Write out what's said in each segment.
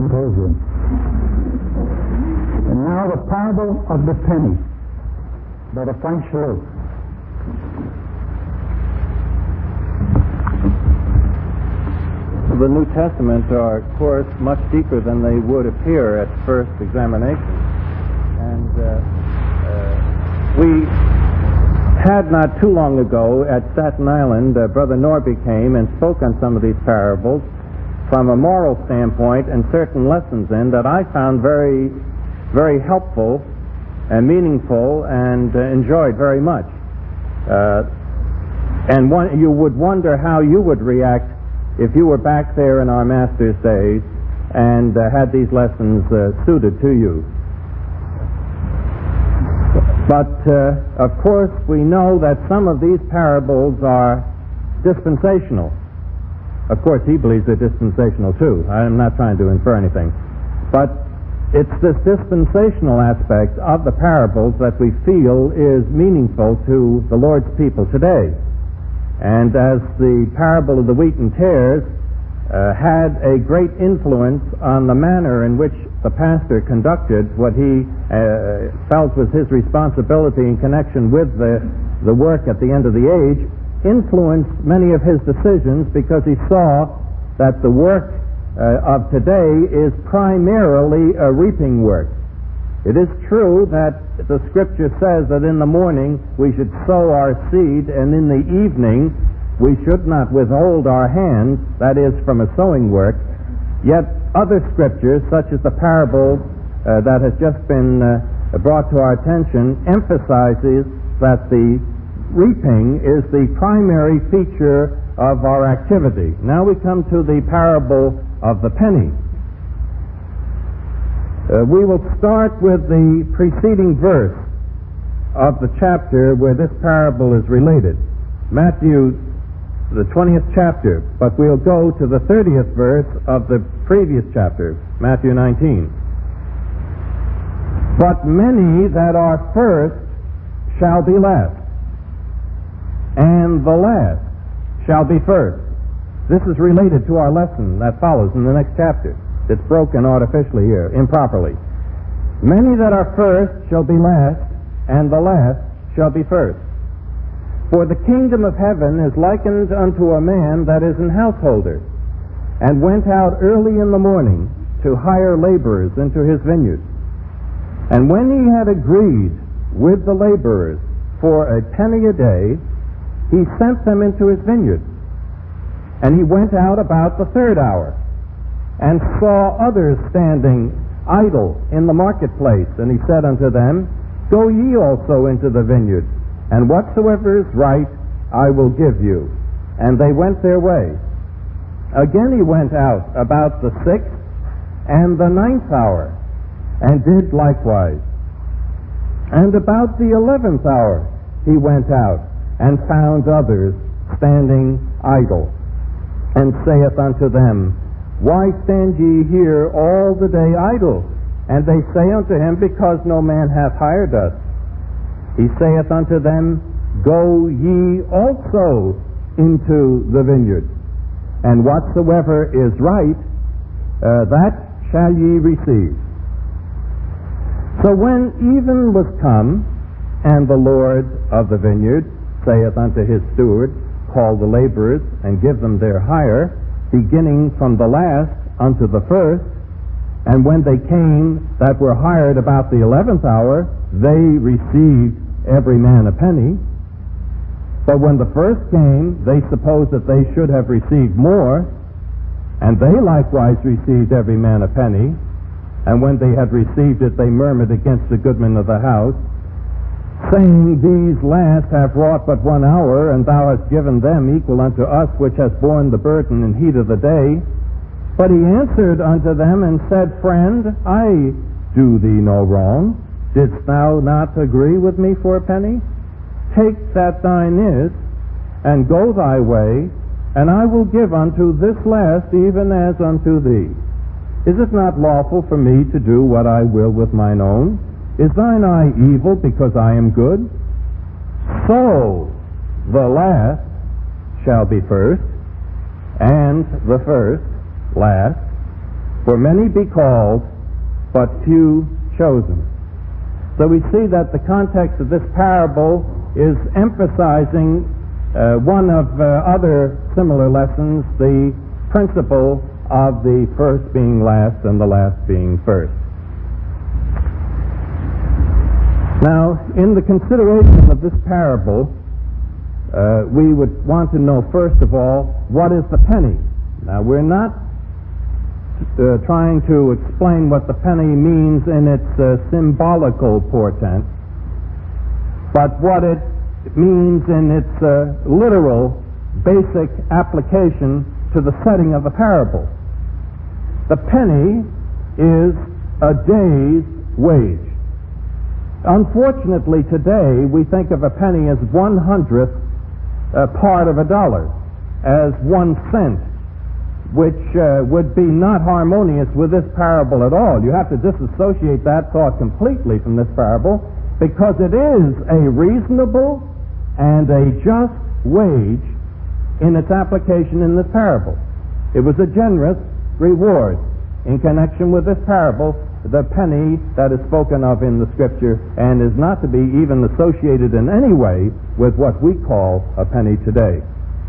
symposium. And now the parable of the penny, Brother Frank Shalou. The New Testament are, of course, much deeper than they would appear at first examination. And we had not too long ago at Staten Island, Brother Norby came and spoke on some of these parables from a moral standpoint and certain lessons in that I found very, very helpful and meaningful and enjoyed very much. You would wonder how you would react if you were back there in our Master's days and had these lessons suited to you. But, of course, we know that some of these parables are dispensational. Of course, he believes they're dispensational, too. I'm not trying to infer anything. But it's this dispensational aspect of the parables that we feel is meaningful to the Lord's people today. And as the parable of the wheat and tares had a great influence on the manner in which the pastor conducted what he felt was his responsibility in connection with the work at the end of the age, influenced many of his decisions because he saw that the work of today is primarily a reaping work. It is true that the Scripture says that in the morning we should sow our seed, and in the evening we should not withhold our hands, that is, from a sowing work. Yet other Scriptures, such as the parable that has just been brought to our attention, emphasizes that the reaping is the primary feature of our activity. Now we come to the parable of the penny. We will start with the preceding verse of the chapter where this parable is related. Matthew, the 20th chapter, but we'll go to the 30th verse of the previous chapter, Matthew 19. But many that are first shall be last, and the last shall be first. This is related to our lesson that follows in the next chapter. It's broken artificially here, improperly. Many that are first shall be last, and the last shall be first. For the kingdom of heaven is likened unto a man that is an householder, and went out early in the morning to hire laborers into his vineyard. And when he had agreed with the laborers for a penny a day, he sent them into his vineyard. And he went out about the third hour, and saw others standing idle in the marketplace. And he said unto them, Go ye also into the vineyard, and whatsoever is right I will give you. And they went their way. Again he went out about the 6th and the 9th hour, and did likewise. And about the 11th hour he went out, and found others standing idle, and saith unto them, Why stand ye here all the day idle? And they say unto him, Because no man hath hired us. He saith unto them, Go ye also into the vineyard, and whatsoever is right, that shall ye receive. So when even was come, and the Lord of the vineyard saith unto his steward, Call the laborers, and give them their hire, beginning from the last unto the first. And when they came that were hired about the 11th hour, they received every man a penny. But when the first came, they supposed that they should have received more, and they likewise received every man a penny. And when they had received it, they murmured against the goodman of the house, saying, These last have wrought but 1 hour, and thou hast given them equal unto us, which has borne the burden and heat of the day. But he answered unto them and said, Friend, I do thee no wrong. Didst thou not agree with me for a penny? Take that thine is, and go thy way, and I will give unto this last even as unto thee. Is it not lawful for me to do what I will with mine own? Is thine eye evil because I am good? So the last shall be first, and the first last. For many be called, but few chosen. So we see that the context of this parable is emphasizing one of other similar lessons, the principle of the first being last and the last being first. Now, in the consideration of this parable, we would want to know, first of all, what is the penny? Now, we're not trying to explain what the penny means in its symbolical portent, but what it means in its literal, basic application to the setting of the parable. The penny is a day's wage. Unfortunately, today, we think of a penny as 1/100th part of a dollar, as 1 cent, which would be not harmonious with this parable at all. You have to disassociate that thought completely from this parable, because it is a reasonable and a just wage in its application in this parable. It was a generous reward in connection with this parable, the penny that is spoken of in the Scripture, and is not to be even associated in any way with what we call a penny today.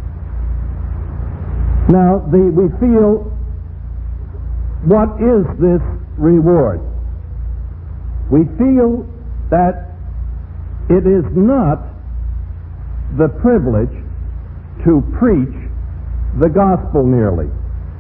Now, we feel, what is this reward? We feel that it is not the privilege to preach the gospel merely.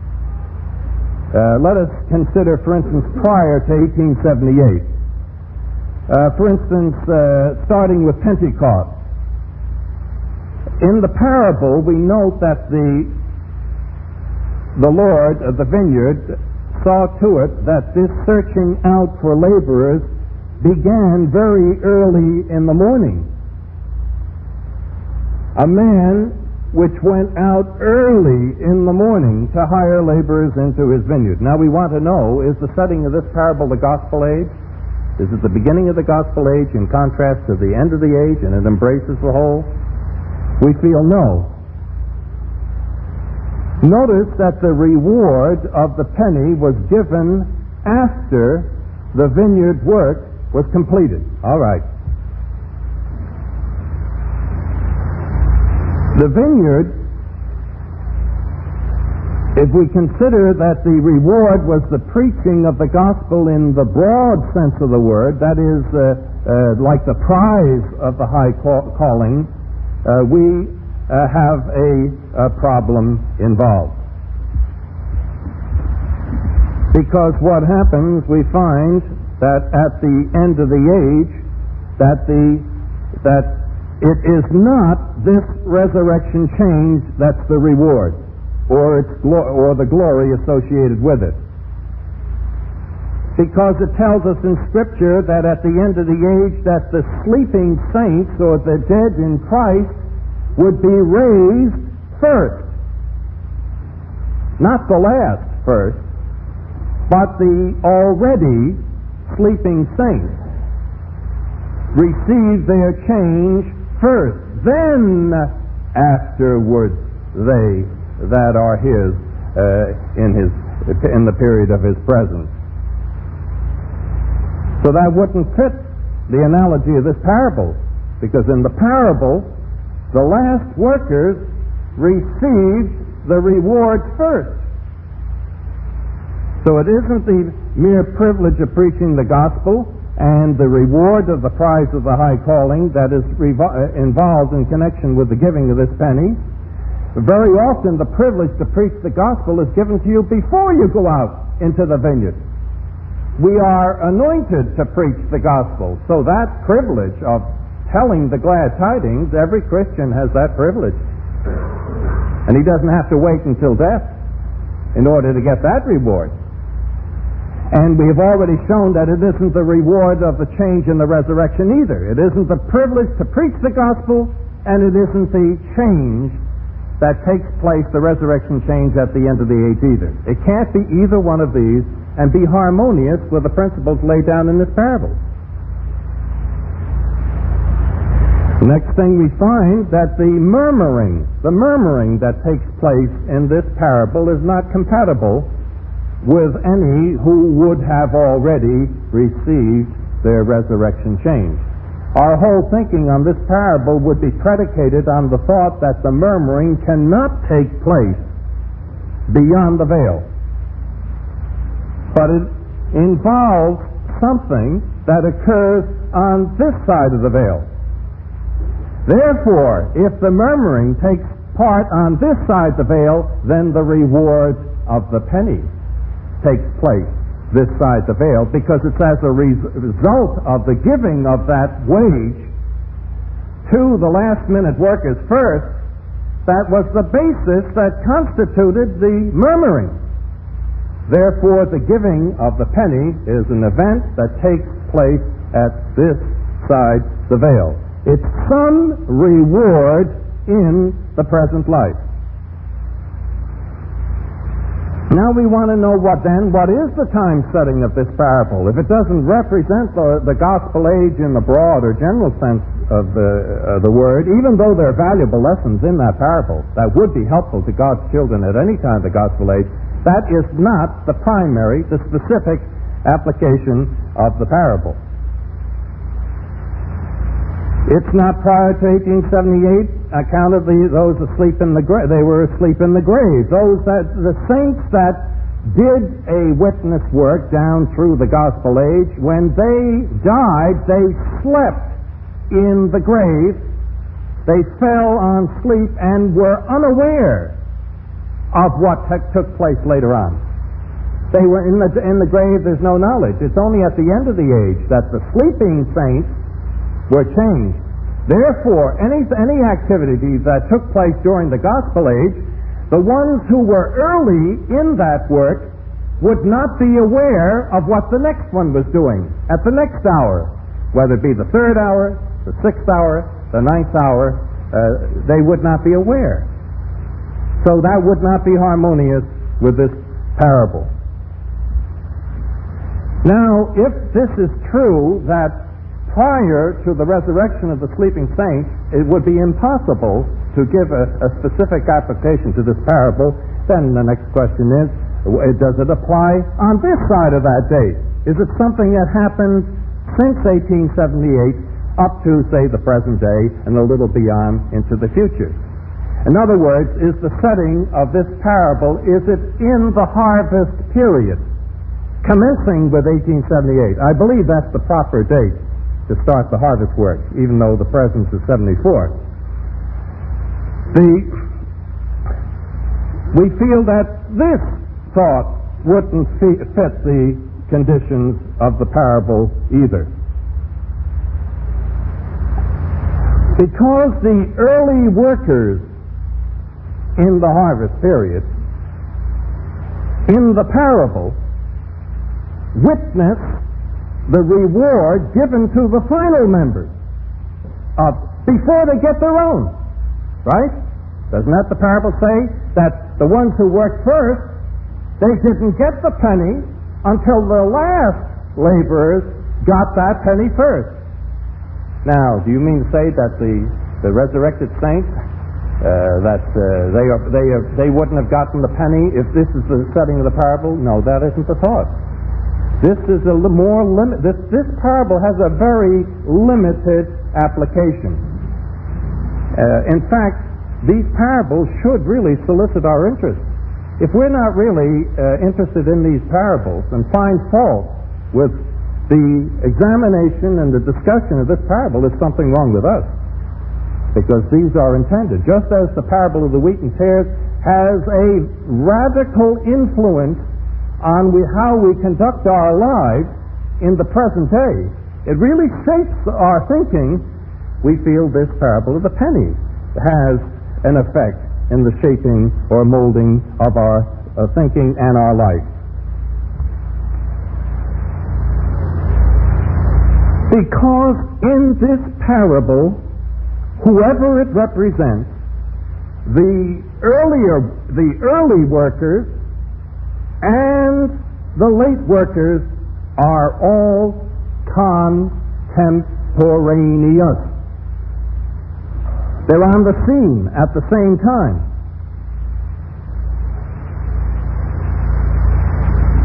Let us consider, for instance, prior to 1878. For instance, starting with Pentecost. In the parable, we note that the Lord of the vineyard saw to it that this searching out for laborers began very early in the morning. A man which went out early in the morning to hire laborers into his vineyard. Now we want to know, is the setting of this parable the gospel age? Is it the beginning of the gospel age in contrast to the end of the age, and it embraces the whole? We feel no. Notice that the reward of the penny was given after the vineyard work was completed. All right. The vineyard, if we consider that the reward was the preaching of the gospel in the broad sense of the word, that is, like the prize of the high calling, we have a problem involved. Because what happens, we find that at the end of the age, that it is not this resurrection change that's the reward, or the glory associated with it. Because it tells us in Scripture that at the end of the age that the sleeping saints, or the dead in Christ, would be raised first. Not the last first, but the already sleeping saints receive their change first, then afterwards they that are his in the period of his presence. So that wouldn't fit the analogy of this parable, because in the parable the last workers received the reward first. So it isn't the mere privilege of preaching the gospel and the reward of the prize of the high calling that is involved in connection with the giving of this penny. Very often the privilege to preach the gospel is given to you before you go out into the vineyard. We are anointed to preach the gospel, so that privilege of telling the glad tidings, every Christian has that privilege. And he doesn't have to wait until death in order to get that reward. And we have already shown that it isn't the reward of the change in the resurrection either. It isn't the privilege to preach the gospel, and it isn't the change that takes place, the resurrection change at the end of the age either. It can't be either one of these and be harmonious with the principles laid down in this parable. Next thing we find that the murmuring that takes place in this parable is not compatible with any who would have already received their resurrection change. Our whole thinking on this parable would be predicated on the thought that the murmuring cannot take place beyond the veil. But it involves something that occurs on this side of the veil. Therefore, if the murmuring takes part on this side of the veil, then the reward of the penny takes place this side the veil, because it's as a result of the giving of that wage to the last-minute workers first that was the basis that constituted the murmuring. Therefore, the giving of the penny is an event that takes place at this side the veil. It's some reward in the present life. Now we want to know what is the time setting of this parable? If it doesn't represent the gospel age in the broad or general sense of the word, even though there are valuable lessons in that parable that would be helpful to God's children at any time of the gospel age, that is not the primary, the specific application of the parable. It's not prior to 1878 account of those asleep in the grave. They were asleep in the grave. The saints that did a witness work down through the gospel age, when they died, they slept in the grave. They fell on sleep and were unaware of what took place later on. They were in the grave. There's no knowledge. It's only at the end of the age that the sleeping saints were changed. Therefore, any activity that took place during the gospel age, the ones who were early in that work would not be aware of what the next one was doing at the next hour, whether it be the third hour, the sixth hour, the ninth hour. They would not be aware. So that would not be harmonious with this parable. Now, if this is true, that prior to the resurrection of the sleeping saints, it would be impossible to give a specific application to this parable, then the next question is, does it apply on this side of that date? Is it something that happened since 1878 up to, say, the present day and a little beyond into the future? In other words, is the setting of this parable, is it in the harvest period, commencing with 1878? I believe that's the proper date to start the harvest work, even though the present is 74. We feel that this thought wouldn't fit the conditions of the parable either. Because the early workers in the harvest period, in the parable, witness the reward given to the final members before they get their own. Right? Doesn't that the parable say that the ones who worked first, they didn't get the penny until the last laborers got that penny first? Now, do you mean to say that the resurrected saints they wouldn't have gotten the penny if this is the setting of the parable? No, that isn't the thought. This is a more limit. This parable has a very limited application. In fact, these parables should really solicit our interest. If we're not really interested in these parables and find fault with the examination and the discussion of this parable, there's something wrong with us. Because these are intended, just as the parable of the wheat and tares has a radical influence on how we conduct our lives in the present day. It really shapes our thinking. We feel this parable of the penny has an effect in the shaping or molding of our thinking and our life. Because in this parable, whoever it represents, the early workers and the late workers are all contemporaneous. They're on the scene at the same time.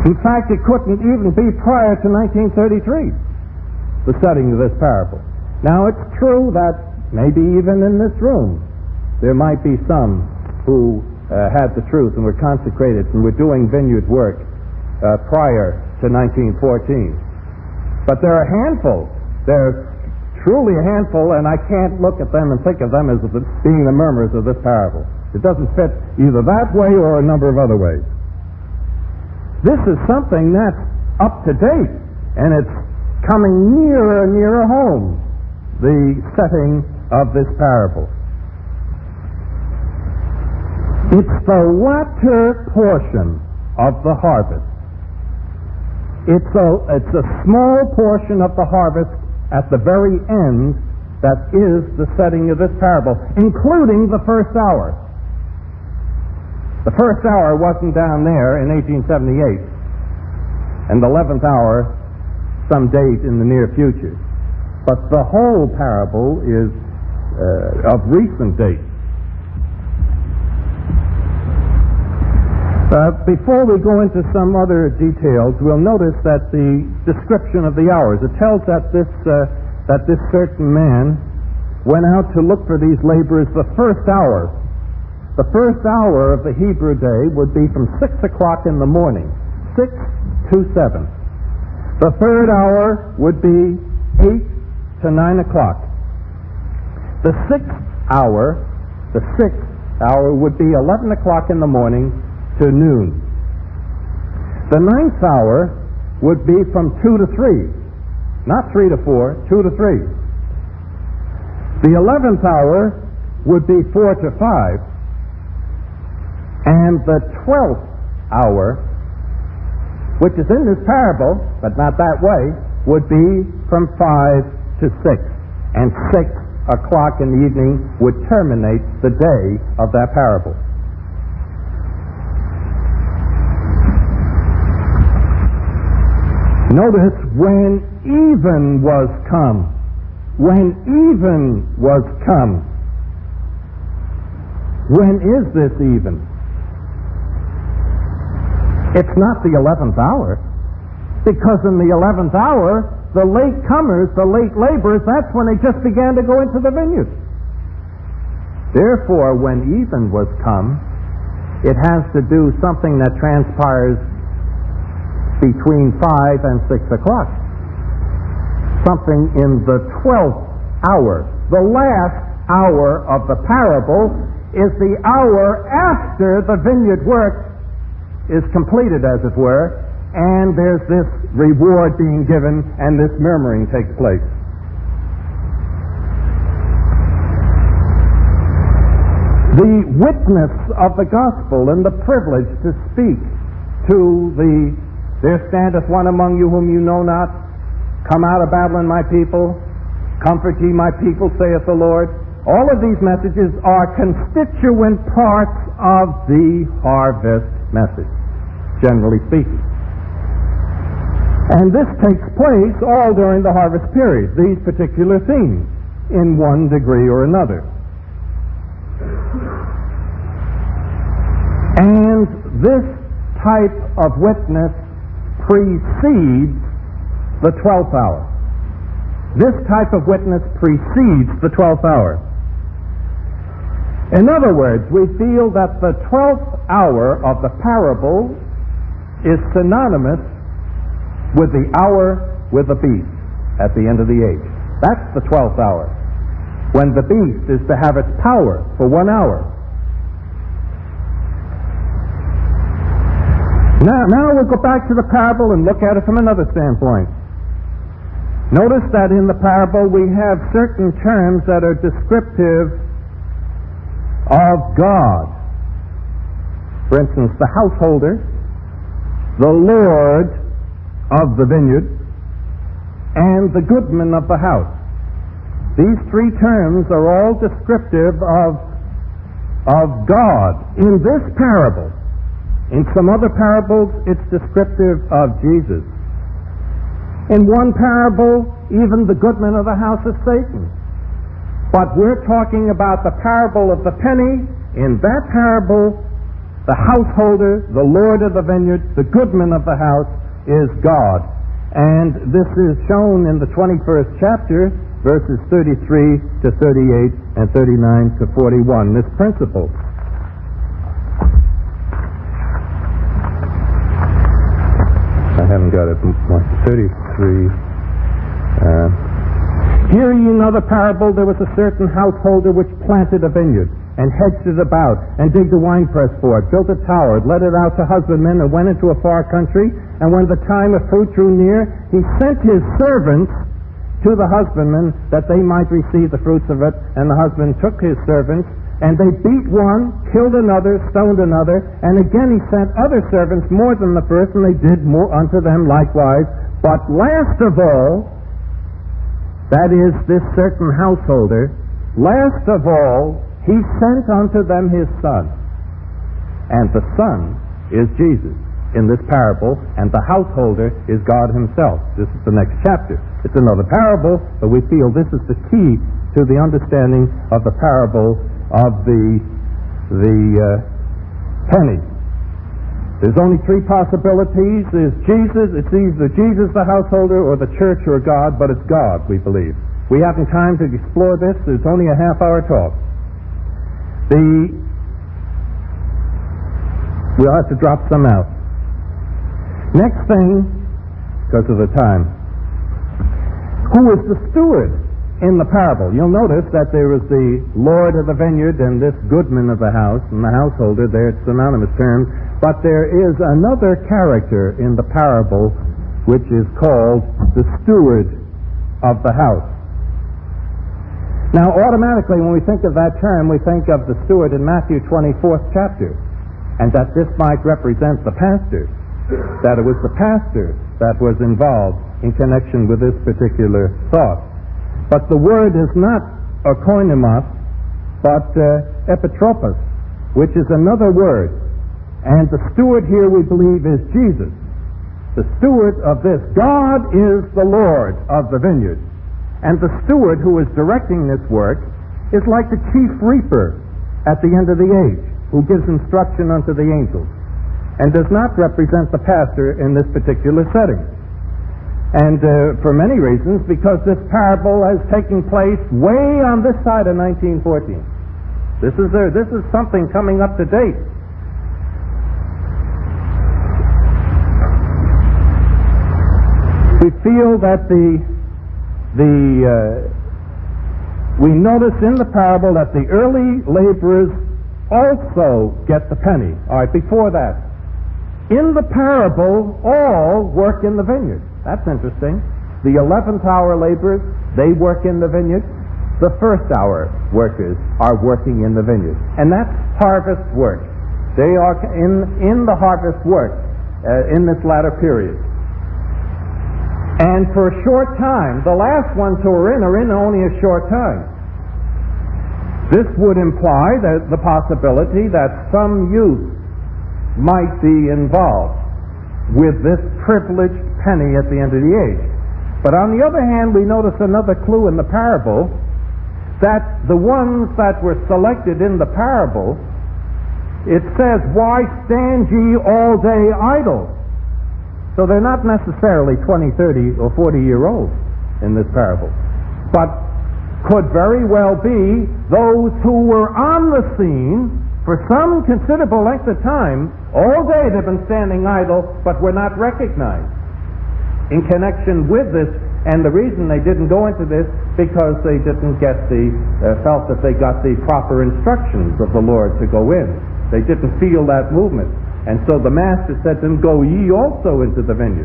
In fact, it couldn't even be prior to 1933, the setting of this parable. Now, it's true that maybe even in this room, there might be some who had the truth and were consecrated and were doing vineyard work prior to 1914. But there are handfuls. They're truly a handful, and I can't look at them and think of them as being the murmurers of this parable. It doesn't fit either that way or a number of other ways. This is something that's up to date, and it's coming nearer and nearer home, the setting of this parable. It's the latter portion of the harvest. It's a small portion of the harvest at the very end that is the setting of this parable, including the first hour. The first hour wasn't down there in 1878, and the 11th hour some date in the near future. But the whole parable is of recent date. Before we go into some other details, we'll notice that the description of the hours, it tells that this certain man went out to look for these laborers the first hour. The first hour of the Hebrew day would be from 6 o'clock in the morning, 6 to 7. The third hour would be 8 to 9 o'clock. The sixth hour would be 11 o'clock in the morning to noon. The ninth hour would be from 2 to 3. Not 3 to 4, 2 to 3. The 11th hour would be 4 to 5. And the 12th hour, which is in this parable, but not that way, would be from 5 to 6. And 6 o'clock in the evening would terminate the day of that parable. Notice when even was come. When even was come. When is this even? It's not the 11th hour, because in the 11th hour, the late comers, the late laborers, that's when they just began to go into the vineyard. Therefore, when even was come, it has to do something that transpires between 5 and 6 o'clock. Something in the 12th hour. The last hour of the parable is the hour after the vineyard work is completed, as it were, and there's this reward being given and this murmuring takes place. The witness of the gospel and the privilege to speak to there standeth one among you whom you know not, come out of Babylon, my people, comfort ye my people, saith the Lord. All of these messages are constituent parts of the harvest message, generally speaking. And this takes place all during the harvest period, these particular themes, in one degree or another. And this type of witness precedes the 12th hour. This type of witness precedes the 12th hour. In other words, we feel that the 12th hour of the parable is synonymous with the hour with the beast at the end of the age. That's the 12th hour, when the beast is to have its power for 1 hour. Now we'll go back to the parable and look at it from another standpoint. Notice that in the parable we have certain terms that are descriptive of God. For instance, the householder, the Lord of the vineyard, and the goodman of the house. These three terms are all descriptive of God in this parable. In some other parables, it's descriptive of Jesus. In one parable, even the goodman of the house is Satan. But we're talking about the parable of the penny. In that parable, The householder, the Lord of the vineyard, the goodman of the house is God. And this is shown in the 21st chapter, verses 33 to 38 and 39 to 41, this principle. I haven't got it. 33. Hear ye another parable. There was a certain householder which planted a vineyard, and hedged it about, and digged a winepress for it, built a tower, let it out to husbandmen, and went into a far country. And when the time of fruit drew near, he sent his servants to the husbandmen, that they might receive the fruits of it. And the husband took his servants, and they beat one, killed another, stoned another, and again he sent other servants more than the first, and they did more unto them likewise. But last of all, that is, this certain householder, last of all, he sent unto them his son. And the son is Jesus in this parable, and the householder is God himself. This is the next chapter. It's another parable, but we feel this is the key to the understanding of the parable of the penny. There's only three possibilities. It's either Jesus the householder, or the church, or God, but it's God, we believe. We haven't time to explore this. There's only a half-hour talk. We'll have to drop some out. Next thing, because of the time, who is the steward in the parable? You'll notice that there is the Lord of the vineyard and this goodman of the house, and the householder, they're synonymous terms, but there is another character in the parable which is called the steward of the house. Now, automatically, when we think of that term, we think of the steward in Matthew 24th chapter, and that this might represent the pastor, that it was the pastor that was involved in connection with this particular thought. But the word is not oikonomos, but epitropos, which is another word. And the steward here, we believe, is Jesus. The steward of this. God is the Lord of the vineyard. And the steward who is directing this work is like the chief reaper at the end of the age, who gives instruction unto the angels, and does not represent the pastor in this particular setting. And for many reasons, because this parable is taking place way on this side of 1914. This is something coming up to date. We feel that we notice in the parable that the early laborers also get the penny. All right, before that, in the parable, all work in the vineyard. That's interesting. The 11th hour laborers, they work in the vineyard. The first hour workers are working in the vineyard. And that's harvest work. They are in the harvest work in this latter period. And for a short time, the last ones who are in only a short time. This would imply that the possibility that some youth might be involved with this privileged penny at the end of the age. But on the other hand, we notice another clue in the parable, that the ones that were selected in the parable, it says, "Why stand ye all day idle?" So they're not necessarily 20, 30, or 40-year-olds in this parable, but could very well be those who were on the scene for some considerable length of time. All day they've been standing idle, but were not recognized in connection with this. And the reason they didn't go into this, because they didn't get felt that they got the proper instructions of the Lord to go in. They didn't feel that movement. And so the master said to them, "Go ye also into the vineyard."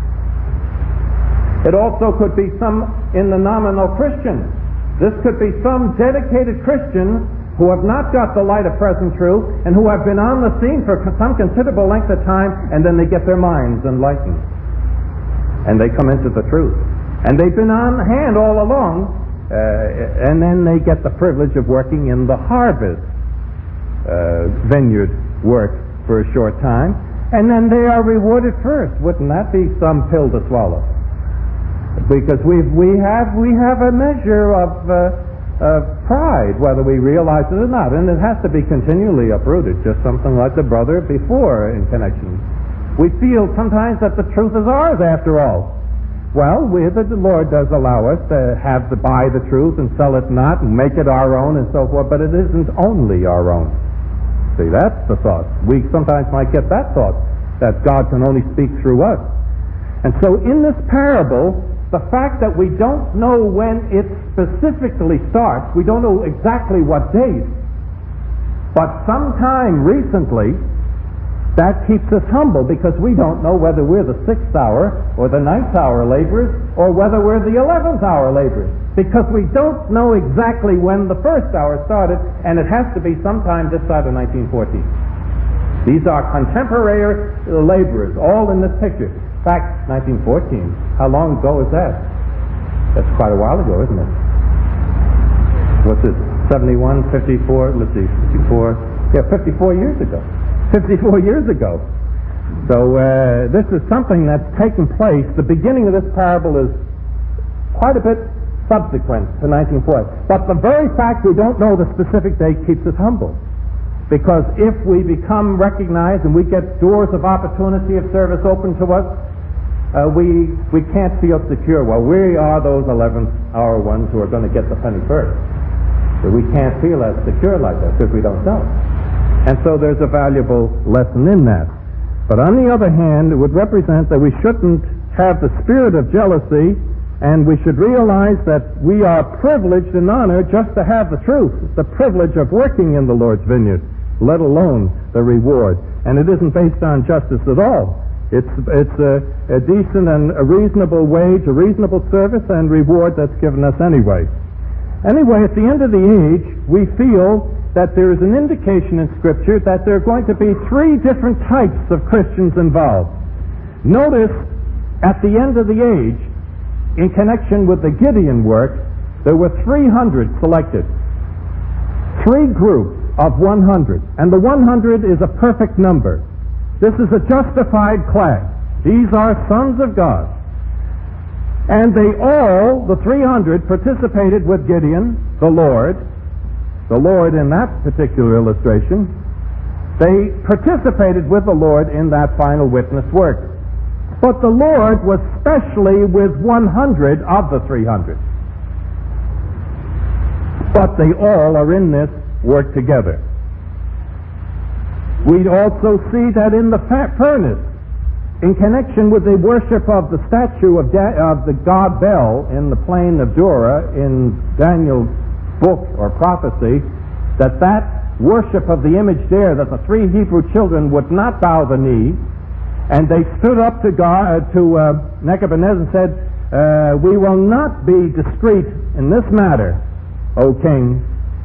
It also could be some in the nominal Christians. This could be some dedicated Christians who have not got the light of present truth and who have been on the scene for some considerable length of time, and then they get their minds enlightened. And they come into the truth. And they've been on hand all along, and then they get the privilege of working in the harvest vineyard work for a short time, and then they are rewarded first. Wouldn't that be some pill to swallow? Because we have a measure pride, whether we realize it or not. And it has to be continually uprooted, just something like the brother before in connection. We feel sometimes that the truth is ours after all. Well, the Lord does allow us to buy the truth and sell it not and make it our own and so forth, but it isn't only our own. See, that's the thought. We sometimes might get that thought, that God can only speak through us. And so in this parable, the fact that we don't know when it specifically starts, we don't know exactly what date, but sometime recently, that keeps us humble, because we don't know whether we're the 6th hour or the 9th hour laborers, or whether we're the 11th hour laborers, because we don't know exactly when the 1st hour started, and it has to be sometime this side of 1914. These are contemporary laborers, all in this picture. In fact, 1914, how long ago is that? That's quite a while ago, isn't it? What's it, 71, 54, let's see, 54, yeah, 54 years ago. 54 years ago. So this is something that's taken place. The beginning of this parable is quite a bit subsequent to 1940. But the very fact we don't know the specific date keeps us humble. Because if we become recognized and we get doors of opportunity of service open to us, we can't feel secure. Well, we are those 11th hour ones who are going to get the penny first. So we can't feel as secure like that because we don't know. And so there's a valuable lesson in that. But on the other hand, it would represent that we shouldn't have the spirit of jealousy, and we should realize that we are privileged and honored just to have the truth, the privilege of working in the Lord's vineyard, let alone the reward. And it isn't based on justice at all. It's a decent and a reasonable wage, a reasonable service and reward that's given us anyway. Anyway, at the end of the age, we feel that there is an indication in Scripture that there are going to be 3 different types of Christians involved. Notice, at the end of the age, in connection with the Gideon work, there were 300 selected. 3 groups of 100. And the 100 is a perfect number. This is a justified class. These are sons of God. And they all, the 300, participated with Gideon, the Lord in that particular illustration. They participated with the Lord in that final witness work. But the Lord was specially with 100 of the 300. But they all are in this work together. We also see that in the furnace, in connection with the worship of the statue of the god Bel in the plain of Dura in Daniel's book or prophecy, that worship of the image there, that the 3 Hebrew children would not bow the knee, and they stood up to Nebuchadnezzar and said, we will not be discreet in this matter, O king,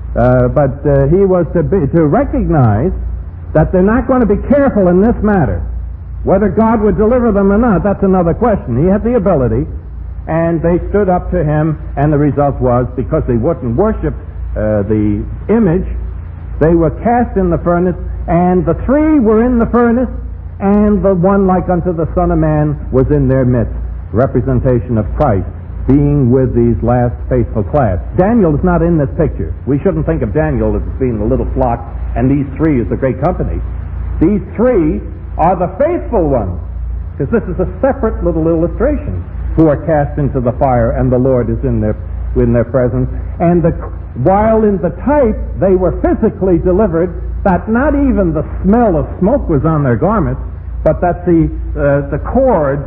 but he was to recognize that they're not going to be careful in this matter. Whether God would deliver them or not, that's another question. He had the ability, and they stood up to him, and the result was, because they wouldn't worship the image, they were cast in the furnace, and the 3 were in the furnace, and the one like unto the Son of Man was in their midst, representation of Christ being with these last faithful class. Daniel is not in this picture. We shouldn't think of Daniel as being the little flock, and these 3 as the great company. These 3 are the faithful ones, because this is a separate little illustration, who are cast into the fire, and the Lord is in their presence. And while in the type they were physically delivered, that not even the smell of smoke was on their garments, but that the cords,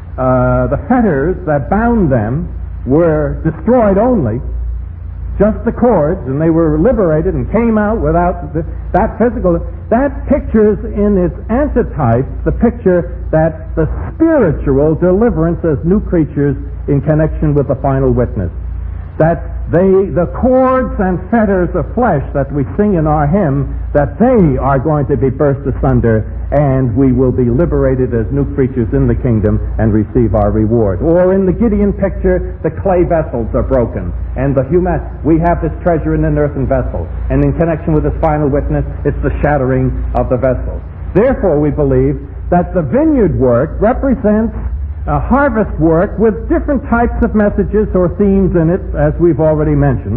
the fetters that bound them were destroyed only, just the cords, and they were liberated and came out without that physical. That pictures in its antitype the picture that the spiritual deliverance as new creatures in connection with the final witness. That the cords and fetters of flesh that we sing in our hymn, that they are going to be burst asunder, and we will be liberated as new creatures in the kingdom and receive our reward. Or in the Gideon picture, the clay vessels are broken, and we have this treasure in an earthen vessel. And in connection with this final witness, it's the shattering of the vessel. Therefore, we believe that the vineyard work represents a harvest work with different types of messages or themes in it, as we've already mentioned.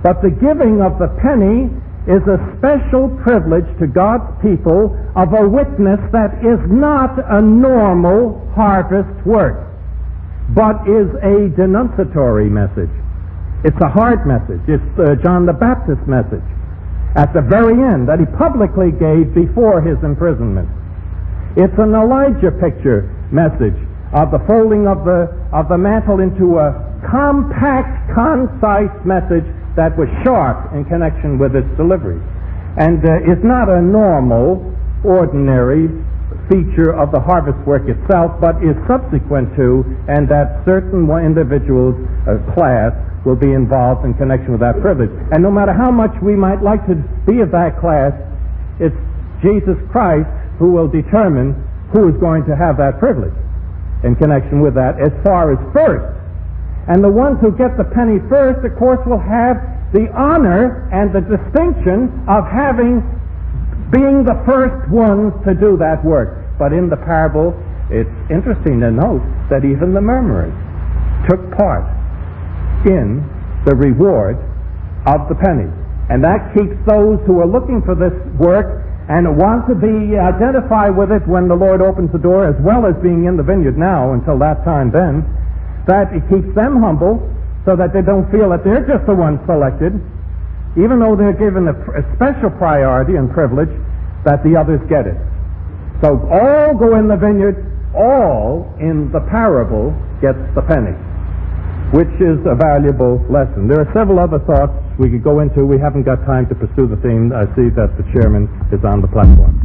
But the giving of the penny is a special privilege to God's people of a witness that is not a normal harvest work, but is a denunciatory message. It's a hard message. It's John the Baptist's message at the very end that he publicly gave before his imprisonment. It's an Elijah picture message of the folding of the mantle into a compact, concise message that was sharp in connection with its delivery, and is not a normal, ordinary feature of the harvest work itself, but is subsequent to, and that certain individuals, class, will be involved in connection with that privilege. And no matter how much we might like to be of that class, it's Jesus Christ who will determine who is going to have that privilege in connection with that as far as first. And the ones who get the penny first, of course, will have the honor and the distinction of being the first ones to do that work. But in the parable, it's interesting to note that even the murmurers took part in the reward of the penny. And that keeps those who are looking for this work and want to be identified with it when the Lord opens the door, as well as being in the vineyard now until that time then, that it keeps them humble so that they don't feel that they're just the ones selected, even though they're given a special priority and privilege, that the others get it. So all go in the vineyard, all in the parable gets the penny, which is a valuable lesson. There are several other thoughts we could go into. We haven't got time to pursue the theme. I see that the chairman is on the platform.